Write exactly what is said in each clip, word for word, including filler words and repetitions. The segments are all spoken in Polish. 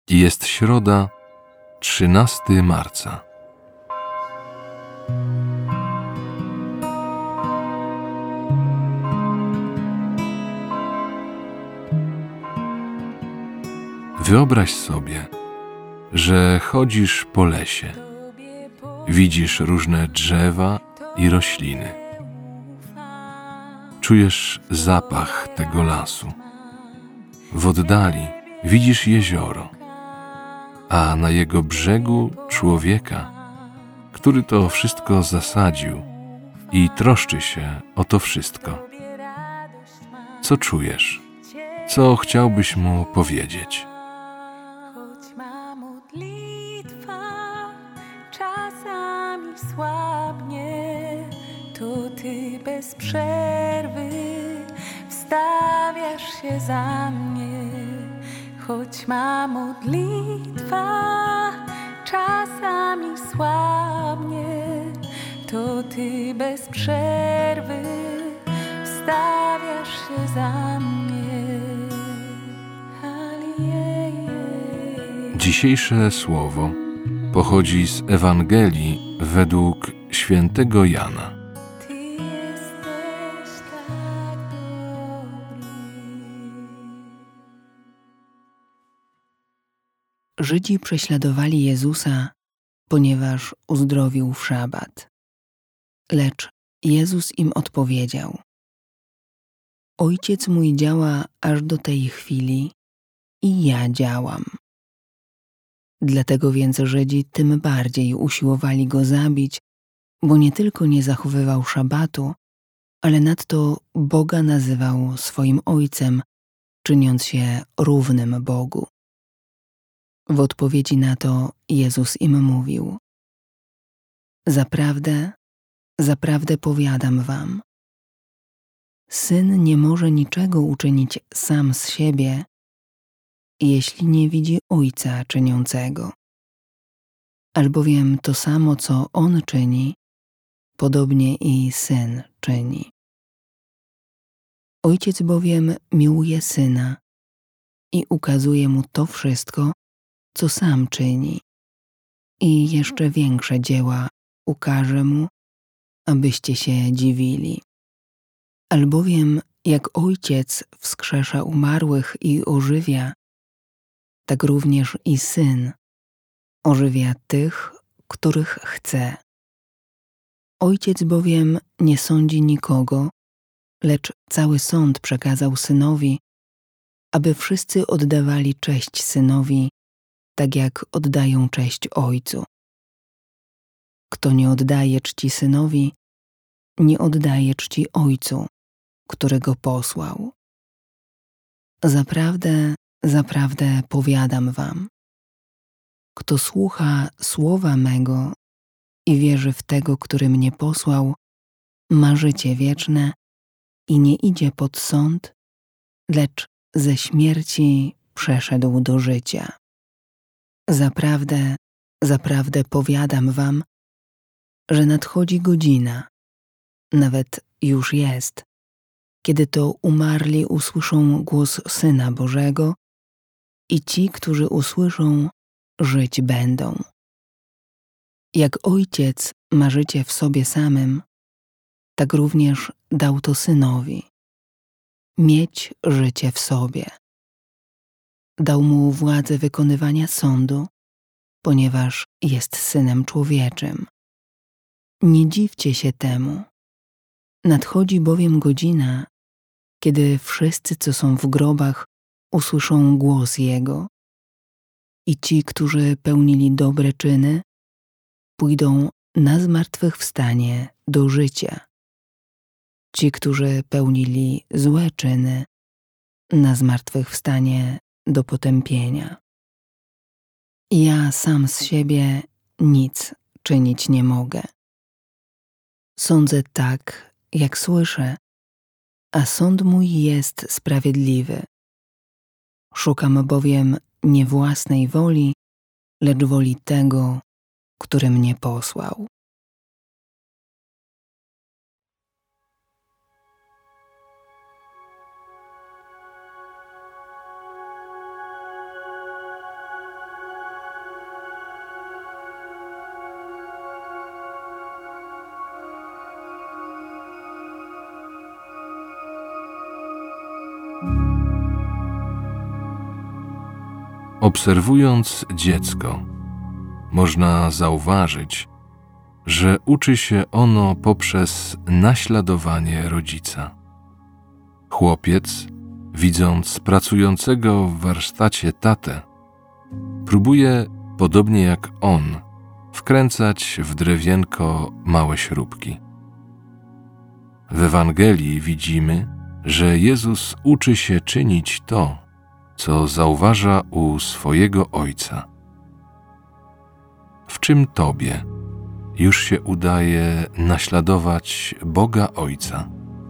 Jest środa, trzynastego marca. Wyobraź sobie, że chodzisz po lesie. Widzisz różne drzewa i rośliny. Czujesz zapach tego lasu. W oddali widzisz jezioro, a na jego brzegu człowieka, który to wszystko zasadził i troszczy się o to wszystko. Co czujesz? Co chciałbyś mu powiedzieć? Choć ma modlitwa czasami słabnie, to Ty bez przerwy wstawiasz się za mnie. Choć ma modlitwa czasami słabnie, to Ty bez przerwy wstawiasz się za mnie. Dzisiejsze słowo pochodzi z Ewangelii według świętego Jana. Ty jesteś tak dobry. Żydzi prześladowali Jezusa, ponieważ uzdrowił w szabat. Lecz Jezus im odpowiedział: Ojciec mój działa aż do tej chwili i ja działam. Dlatego więc Żydzi tym bardziej usiłowali go zabić, bo nie tylko nie zachowywał szabatu, ale nadto Boga nazywał swoim Ojcem, czyniąc się równym Bogu. W odpowiedzi na to Jezus im mówił: Zaprawdę, zaprawdę powiadam wam, Syn nie może niczego uczynić sam z siebie, jeśli nie widzi Ojca czyniącego. Albowiem to samo, co On czyni, podobnie i Syn czyni. Ojciec bowiem miłuje Syna i ukazuje Mu to wszystko, co sam czyni, i jeszcze większe dzieła ukaże Mu, abyście się dziwili. Albowiem jak Ojciec wskrzesza umarłych i ożywia, tak również i Syn ożywia tych, których chce. Ojciec bowiem nie sądzi nikogo, lecz cały sąd przekazał Synowi, aby wszyscy oddawali cześć Synowi, tak jak oddają cześć Ojcu. Kto nie oddaje czci Synowi, nie oddaje czci Ojcu, który go posłał. Zaprawdę, zaprawdę powiadam wam, kto słucha słowa mego i wierzy w tego, który mnie posłał, ma życie wieczne i nie idzie pod sąd, lecz ze śmierci przeszedł do życia. Zaprawdę, zaprawdę powiadam wam, że nadchodzi godzina, nawet już jest, kiedy to umarli usłyszą głos Syna Bożego i ci, którzy usłyszą, żyć będą. Jak Ojciec ma życie w sobie samym, tak również dał to Synowi, mieć życie w sobie. Dał Mu władzę wykonywania sądu, ponieważ jest Synem Człowieczym. Nie dziwcie się temu. Nadchodzi bowiem godzina, kiedy wszyscy, co są w grobach, usłyszą głos Jego i ci, którzy pełnili dobre czyny, pójdą na zmartwychwstanie do życia. Ci, którzy pełnili złe czyny, na zmartwychwstanie do potępienia. Ja sam z siebie nic czynić nie mogę. Sądzę tak, jak słyszę, a sąd mój jest sprawiedliwy. Szukam bowiem nie własnej woli, lecz woli tego, który mnie posłał. Obserwując dziecko, można zauważyć, że uczy się ono poprzez naśladowanie rodzica. Chłopiec, widząc pracującego w warsztacie tatę, próbuje, podobnie jak on, wkręcać w drewienko małe śrubki. W Ewangelii widzimy, że Jezus uczy się czynić to, co zauważa u swojego Ojca. W czym Tobie już się udaje naśladować Boga Ojca?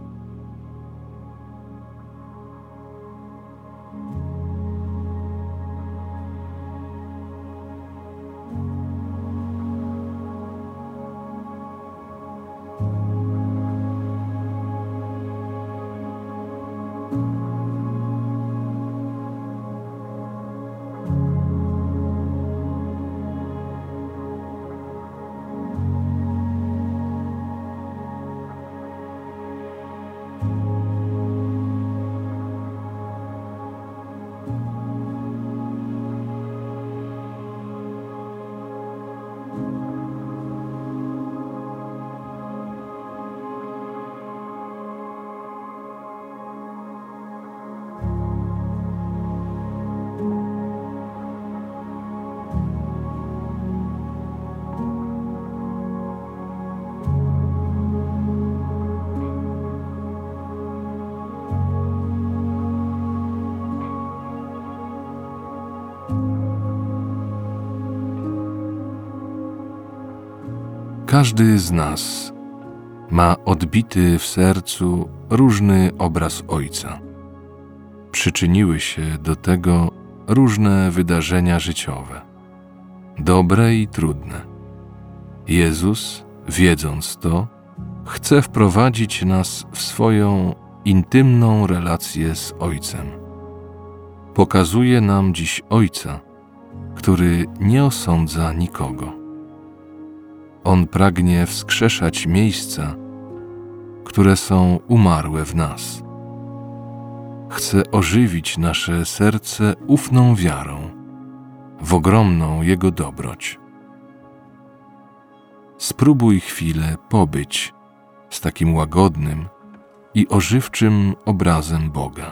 Każdy z nas ma odbity w sercu różny obraz Ojca. Przyczyniły się do tego różne wydarzenia życiowe, dobre i trudne. Jezus, wiedząc to, chce wprowadzić nas w swoją intymną relację z Ojcem. Pokazuje nam dziś Ojca, który nie osądza nikogo. On pragnie wskrzeszać miejsca, które są umarłe w nas. Chce ożywić nasze serce ufną wiarą w ogromną Jego dobroć. Spróbuj chwilę pobyć z takim łagodnym i ożywczym obrazem Boga.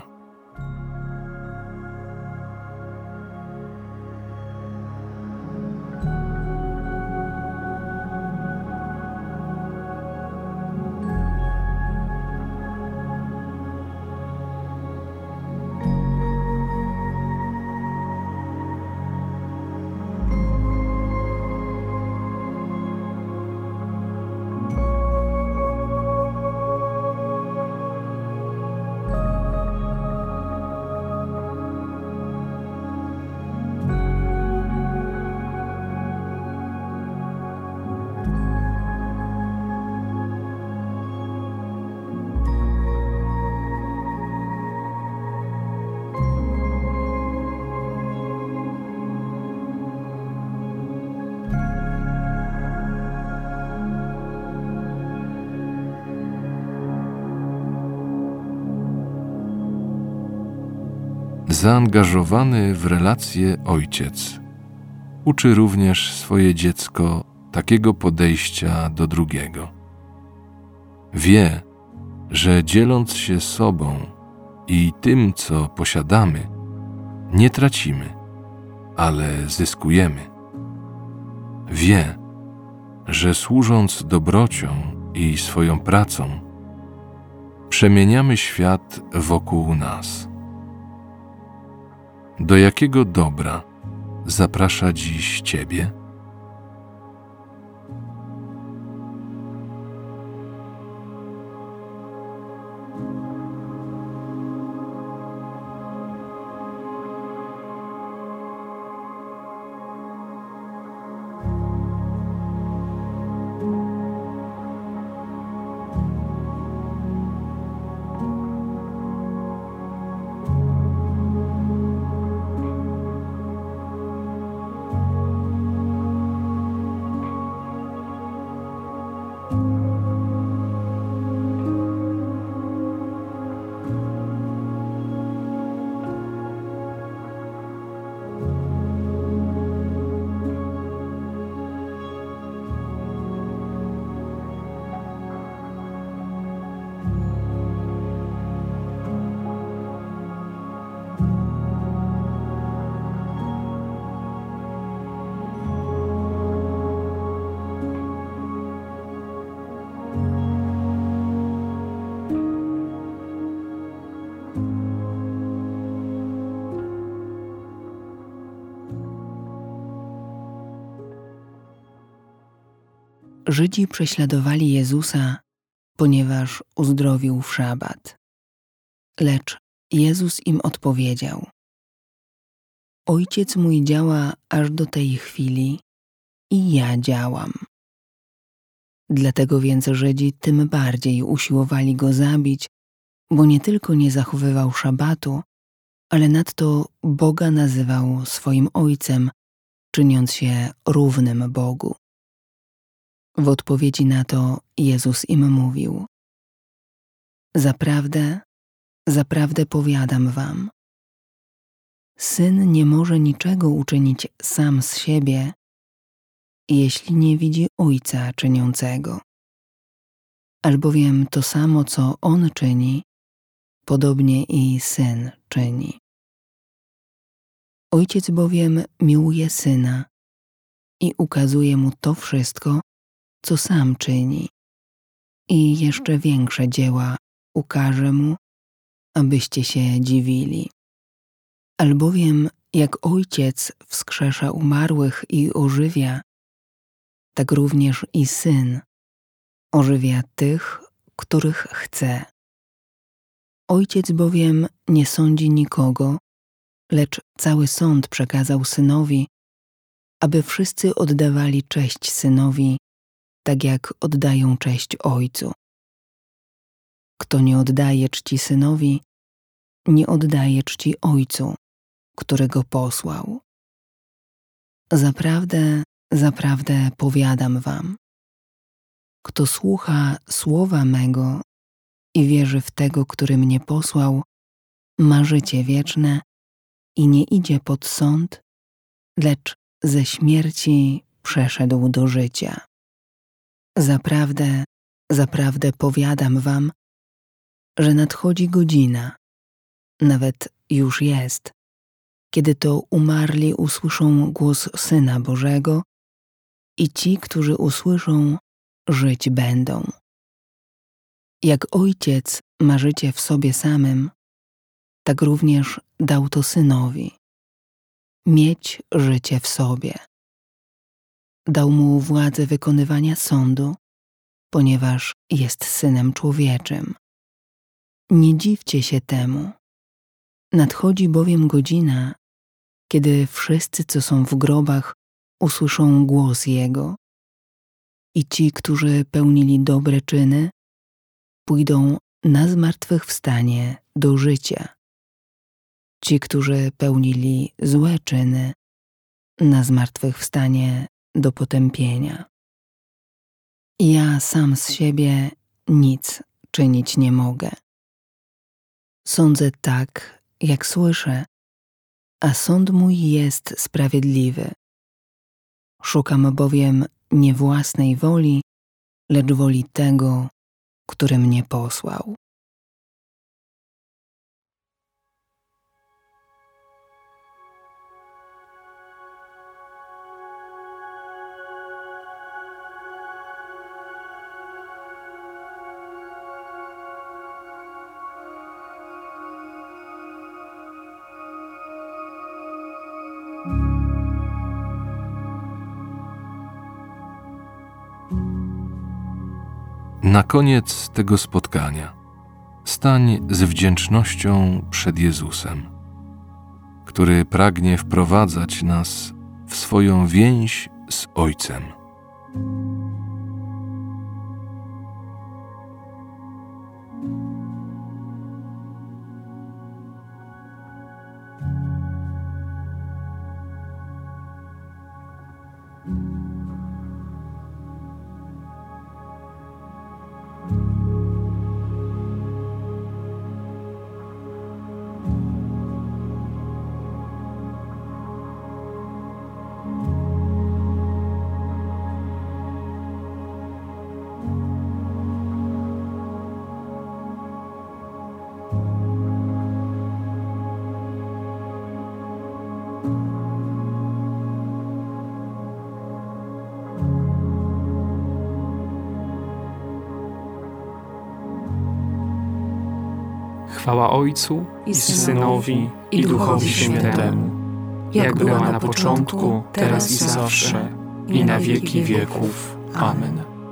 Zaangażowany w relacje ojciec uczy również swoje dziecko takiego podejścia do drugiego. Wie, że dzieląc się sobą i tym, co posiadamy, nie tracimy, ale zyskujemy. Wie, że służąc dobrocią i swoją pracą, przemieniamy świat wokół nas. Do jakiego dobra zaprasza dziś Ciebie? Żydzi prześladowali Jezusa, ponieważ uzdrowił w szabat. Lecz Jezus im odpowiedział: Ojciec mój działa aż do tej chwili i ja działam. Dlatego więc Żydzi tym bardziej usiłowali go zabić, bo nie tylko nie zachowywał szabatu, ale nadto Boga nazywał swoim Ojcem, czyniąc się równym Bogu. W odpowiedzi na to Jezus im mówił: Zaprawdę, zaprawdę powiadam wam, Syn nie może niczego uczynić sam z siebie, jeśli nie widzi Ojca czyniącego. Albowiem to samo, co On czyni, podobnie i Syn czyni. Ojciec bowiem miłuje Syna i ukazuje Mu to wszystko, co sam czyni, i jeszcze większe dzieła ukaże Mu, abyście się dziwili. Albowiem jak Ojciec wskrzesza umarłych i ożywia, tak również i Syn ożywia tych, których chce. Ojciec bowiem nie sądzi nikogo, lecz cały sąd przekazał Synowi, aby wszyscy oddawali cześć Synowi, tak jak oddają cześć Ojcu. Kto nie oddaje czci Synowi, nie oddaje czci Ojcu, który go posłał. Zaprawdę, zaprawdę powiadam wam, kto słucha słowa mego i wierzy w tego, który mnie posłał, ma życie wieczne i nie idzie pod sąd, lecz ze śmierci przeszedł do życia. Zaprawdę, zaprawdę powiadam wam, że nadchodzi godzina, nawet już jest, kiedy to umarli usłyszą głos Syna Bożego i ci, którzy usłyszą, żyć będą. Jak Ojciec ma życie w sobie samym, tak również dał to Synowi, mieć życie w sobie. Dał Mu władzę wykonywania sądu, ponieważ jest Synem Człowieczym. Nie dziwcie się temu. Nadchodzi bowiem godzina, kiedy wszyscy, co są w grobach, usłyszą głos Jego i ci, którzy pełnili dobre czyny, pójdą na zmartwychwstanie do życia. Ci, którzy pełnili złe czyny, na zmartwychwstanie do potępienia. Ja sam z siebie nic czynić nie mogę. Sądzę tak, jak słyszę, a sąd mój jest sprawiedliwy. Szukam bowiem nie własnej woli, lecz woli tego, który mnie posłał. Na koniec tego spotkania stań z wdzięcznością przed Jezusem, który pragnie wprowadzać nas w swoją więź z Ojcem. Chwała Ojcu i Synowi i Duchowi Świętemu, jak była na początku, teraz i zawsze, i na wieki wieków. Amen.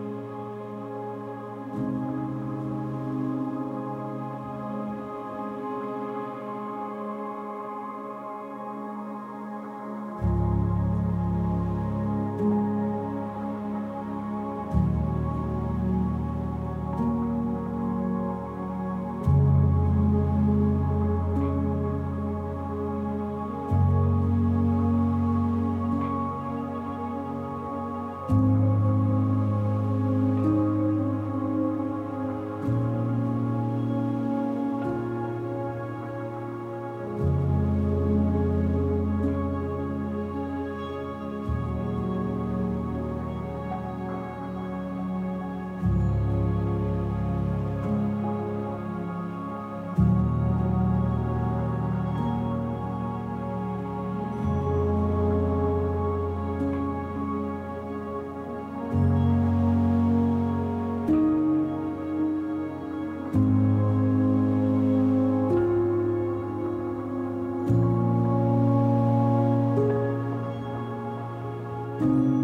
Ty